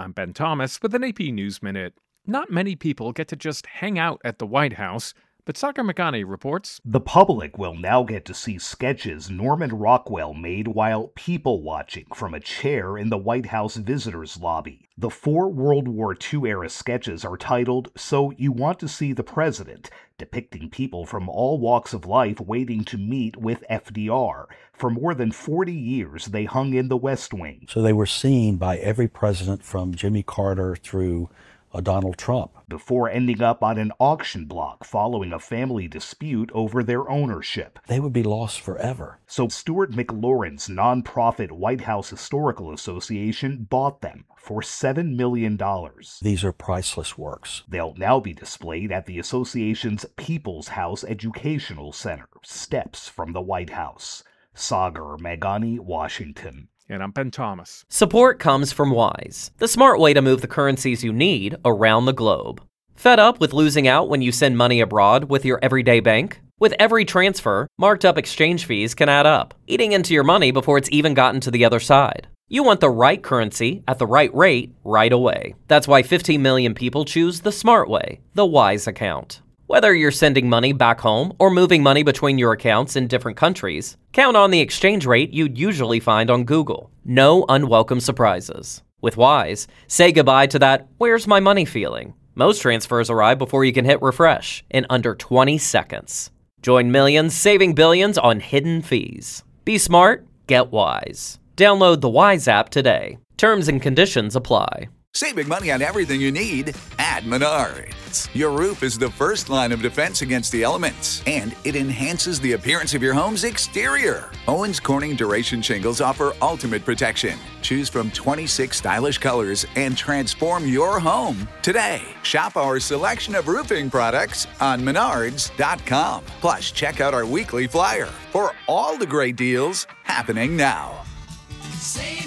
I'm Ben Thomas with an AP News Minute. Not many people get to just hang out at the White House, but Sagar Meghani reports the public will now get to see sketches Norman Rockwell made while people watching from a chair in the White House visitors lobby. The 4 World War II-era sketches are titled So You Want to See the President, depicting people from all walks of life waiting to meet with FDR. For more than 40 years, they hung in the West Wing. So they were seen by every president from Jimmy Carter through Donald Trump. Before ending up on an auction block following a family dispute over their ownership. They would be lost forever. So Stuart McLaurin's nonprofit White House Historical Association bought them for $7 million. These are priceless works. They'll now be displayed at the association's People's House Educational Center, steps from the White House. Sagar Meghani, Washington. And I'm Ben Thomas. Support comes from Wise, the smart way to move the currencies you need around the globe. Fed up with losing out when you send money abroad with your everyday bank? With every transfer, marked up exchange fees can add up, eating into your money before it's even gotten to the other side. You want the right currency at the right rate right away. That's why 15 million people choose the smart way, the Wise account. Whether you're sending money back home or moving money between your accounts in different countries, count on the exchange rate you'd usually find on Google. No unwelcome surprises. With Wise, say goodbye to that "where's my money" feeling. Most transfers arrive before you can hit refresh in under 20 seconds. Join millions saving billions on hidden fees. Be smart, get Wise. Download the Wise app today. Terms and conditions apply. Saving money on everything you need at Menards. Your roof is the first line of defense against the elements, and it enhances the appearance of your home's exterior. Owens Corning Duration Shingles offer ultimate protection. Choose from 26 stylish colors and transform your home today. Shop our selection of roofing products on Menards.com. Plus, check out our weekly flyer for all the great deals happening now. Save